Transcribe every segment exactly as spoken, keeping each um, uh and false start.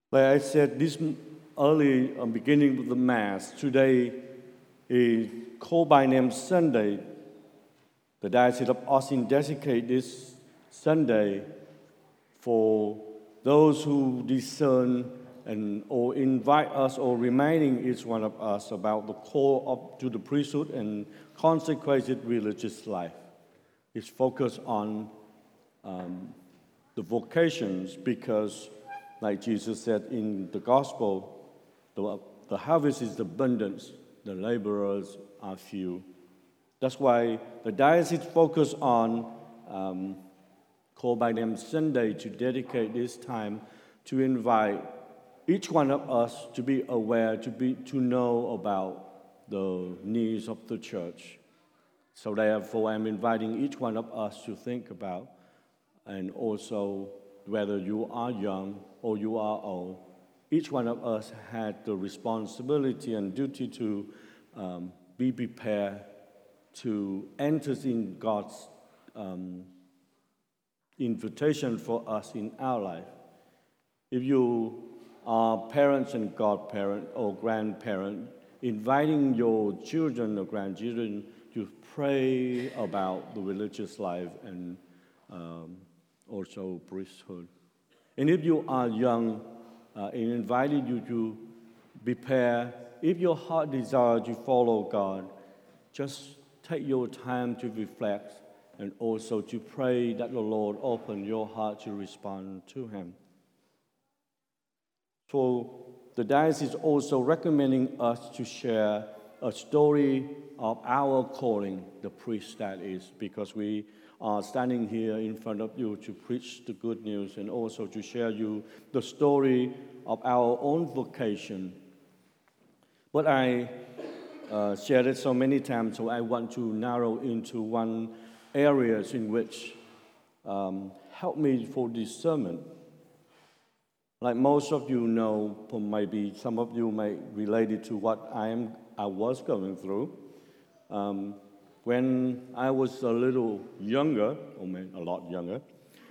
Like I said, this early uh, beginning of the Mass, today is called by name Sunday. The Diocese of Austin dedicate this Sunday for those who discern and or invite us or reminding each one of us about the call of, to the priesthood and consecrated religious life. It's focused on um, the vocations because, like Jesus said in the Gospel, the, the harvest is abundant, the laborers are few. That's why the diocese focus on um, called by name Sunday to dedicate this time to invite each one of us to be aware, to be to know about the needs of the church. So therefore, I'm inviting each one of us to think about, and also whether you are young or you are old, each one of us had the responsibility and duty to um, be prepared to enter in God's um, invitation for us in our life. If you are parents and godparent or grandparent, inviting your children or grandchildren to pray about the religious life and um, also priesthood. And if you are young, uh, and inviting you to prepare, if your heart desires to follow God, just take your time to reflect and also to pray that the Lord open your heart to respond to Him. So the diocese is also recommending us to share a story of our calling, the priest that is, because we are standing here in front of you to preach the good news and also to share you the story of our own vocation. But I uh, shared it so many times, so I want to narrow into one areas in which um, help me for discernment. Like most of you know, maybe some of you may relate it to what I am I was going through. Um, when I was a little younger, or maybe a lot younger,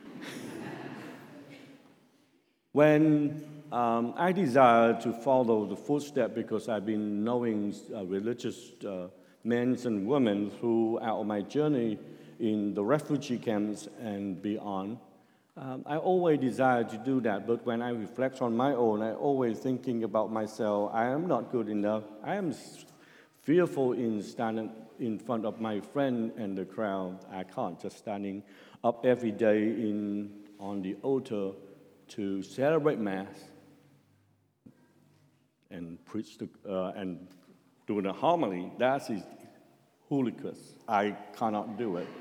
when um, I desired to follow the footsteps because I've been knowing uh, religious uh, men and women throughout my journey in the refugee camps and beyond. Um, I always desired to do that, but when I reflect on my own, I always thinking about myself, I am not good enough. I am fearful in standing in front of my friend and the crowd. I can't just standing up every day in on the altar to celebrate Mass and preach the, uh, and do the homily. That is hooligan. I cannot do it.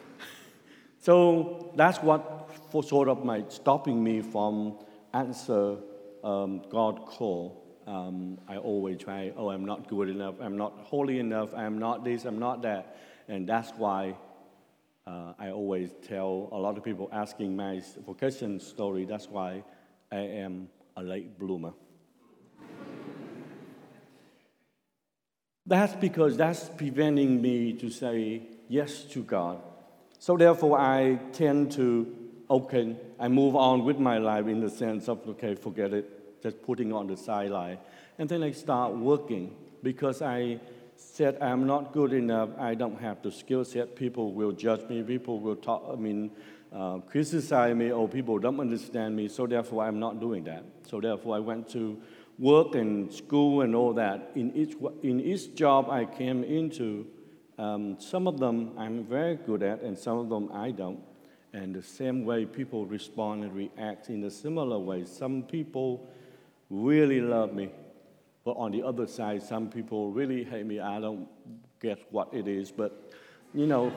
So that's what for sort of my stopping me from answer um, God call. Um, I always try, oh, I'm not good enough, I'm not holy enough, I'm not this, I'm not that. And that's why uh, I always tell a lot of people asking my vocation story, that's why I am a late bloomer. That's because that's preventing me to say yes to God. So therefore, I tend to, okay, I move on with my life in the sense of, okay, forget it, just putting on the sideline. And then I start working because I said I'm not good enough, I don't have the skill set, people will judge me, people will talk, I mean, uh, criticize me, or people don't understand me, so therefore I'm not doing that. So therefore I went to work and school and all that. In each, in each job I came into, Um, some of them I'm very good at, and some of them I don't. And the same way people respond and react in a similar way. Some people really love me, but on the other side, some people really hate me. I don't get what it is, but you know,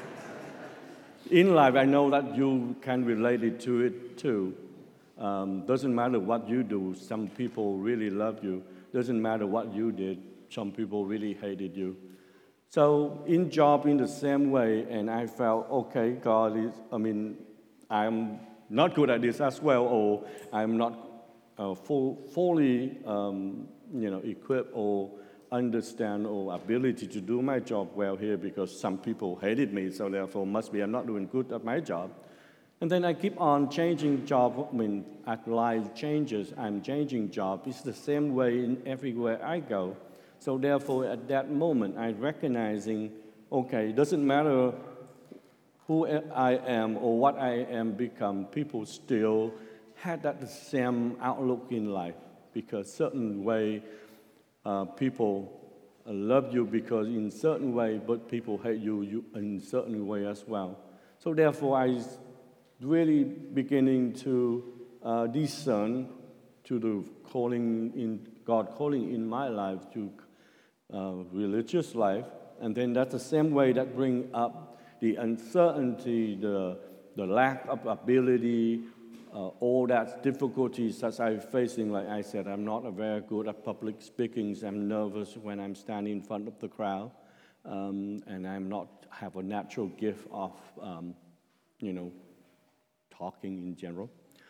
in life I know that you can relate it to it too. Um, doesn't matter what you do, some people really love you. Doesn't matter what you did, some people really hated you. So in job in the same way, and I felt, okay, God is, I mean, I'm not good at this as well, or I'm not uh, full, fully, um, you know, equipped or understand or ability to do my job well here because some people hated me, so therefore must be I'm not doing good at my job. And then I keep on changing job. I mean, as life changes, I'm changing job. It's the same way in everywhere I go. So therefore, at that moment, I'm recognizing, okay, it doesn't matter who I am or what I am become, people still had that same outlook in life, because certain way uh, people love you because in certain way, but people hate you, you in certain way as well. So therefore, I really beginning to uh, discern to the calling in God calling in my life to uh, religious life, and then that's the same way that bring up the uncertainty, the the lack of ability, uh, all that difficulties that I'm facing. Like I said, I'm not very good at public speaking. I'm nervous when I'm standing in front of the crowd, um, and I'm not have a natural gift of um, you know. talking in general.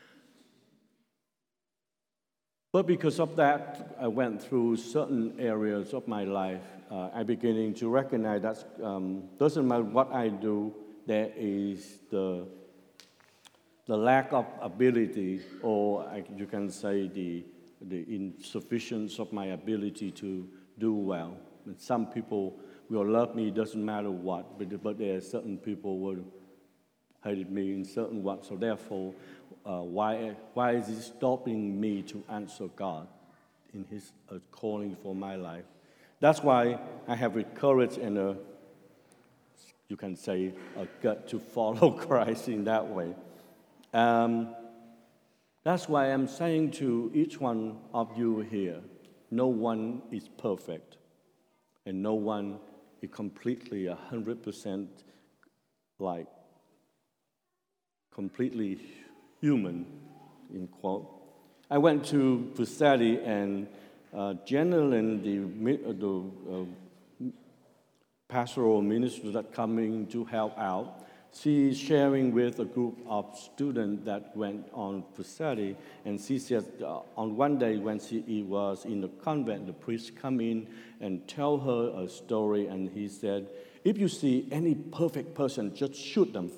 But because of that, I went through certain areas of my life. Uh, I'm beginning to recognize that um, doesn't matter what I do, there is the the lack of ability, or you can say the the insufficiency of my ability to do well. And some people will love me, doesn't matter what, but, but there are certain people who will hated me in certain ways. So therefore, uh, why why is it stopping me to answer God in His uh, calling for my life? That's why I have with courage and a, you can say, a gut to follow Christ in that way. Um, that's why I'm saying to each one of you here, no one is perfect, and no one is completely a hundred percent like. completely human, in quote. I went to Pussadi, and uh, generally the, the uh, pastoral minister that coming to help out, she's sharing with a group of students that went on Pussadi, and she said uh, on one day when she was in the convent, the priest come in and tell her a story, and he said, if you see any perfect person, just shoot them.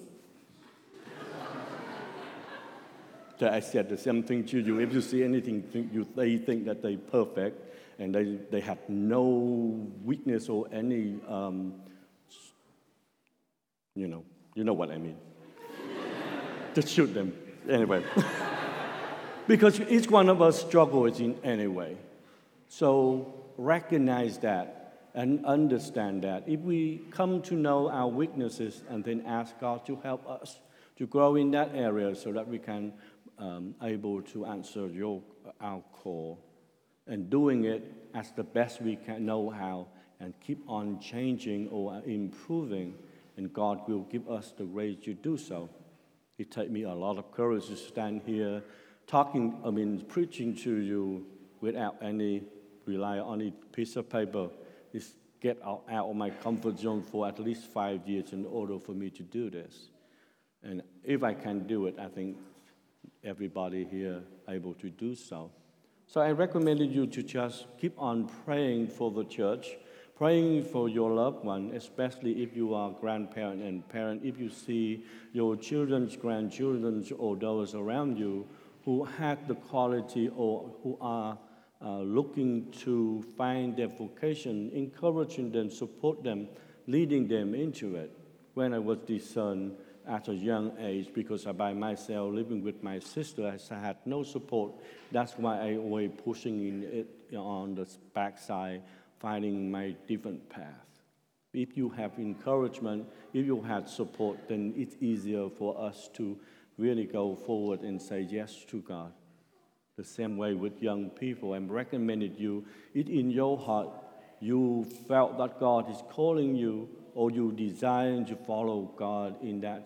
I said the same thing to you. If you see anything, you, they think that they're perfect, and they, they have no weakness or any, um, you know, you know what I mean. Just shoot them. Anyway. Because each one of us struggles in any way. So recognize that and understand that. If we come to know our weaknesses and then ask God to help us to grow in that area so that we can Um, able to answer your our call, and doing it as the best we can know how, and keep on changing or improving, and God will give us the grace to do so. It takes me a lot of courage to stand here talking, I mean, preaching to you without any rely on any piece of paper. It's get out, out of my comfort zone for at least five years in order for me to do this. And if I can do it, I think everybody here able to do so. So I recommended you to just keep on praying for the church, praying for your loved one, especially if you are grandparent and parent, if you see your children's grandchildren or those around you who have the quality or who are uh, looking to find their vocation, encouraging them, support them, leading them into it. When I was discerned at a young age, because I by myself living with my sister, I had no support. That's why I always pushing in it on the backside, finding my different path. If you have encouragement, if you have support, then it's easier for us to really go forward and say yes to God. The same way with young people, I'm recommending you, it in your heart, you felt that God is calling you, or you desire to follow God in that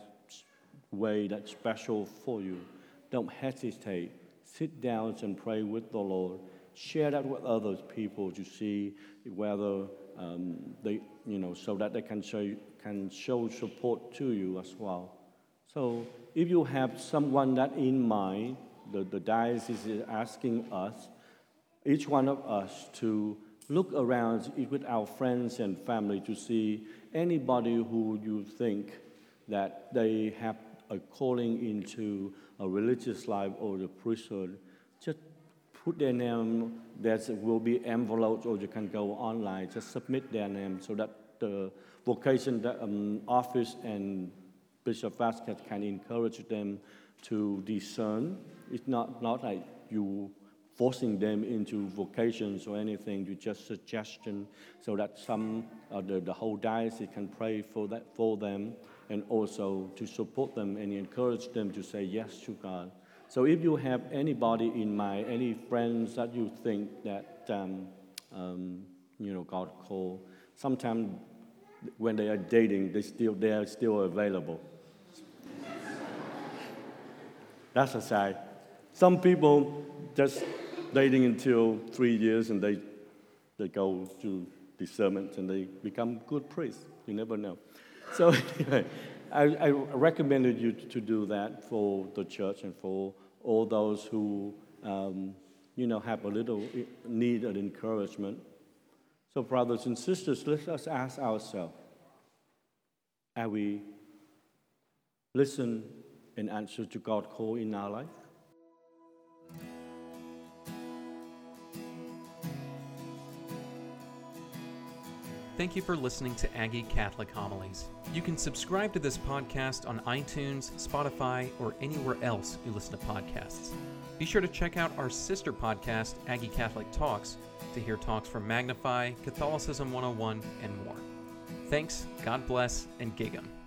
way that's special for you. Don't hesitate. Sit down and pray with the Lord. Share that with other people to see whether um, they, you know, so that they can show can show support to you as well. So if you have someone that in mind, the, the diocese is asking us, each one of us, to look around with our friends and family to see anybody who you think that they have a calling into a religious life or the priesthood, just put their name. There will be envelopes, or you can go online. Just submit their name so that the vocation the, um, office and Bishop Vasquez can encourage them to discern. It's not, not like you forcing them into vocations or anything. You just suggestion so that some uh, the, the whole diocese can pray for that for them, and also to support them and encourage them to say yes to God. So if you have anybody in mind, any friends that you think that um, um, you know God call, sometimes when they are dating, they still they are still available. That's aside. Some people just dating until three years and they they go to discernment and they become good priests. You never know. So anyway, I, I recommended you to do that for the church and for all those who um, you know have a little need of encouragement. So brothers and sisters, let us ask ourselves: are we listen and answer to God's call in our life? Thank you for listening to Aggie Catholic Homilies. You can subscribe to this podcast on iTunes, Spotify, or anywhere else you listen to podcasts. Be sure to check out our sister podcast, Aggie Catholic Talks, to hear talks from Magnify, Catholicism one oh one, and more. Thanks, God bless, and gig 'em.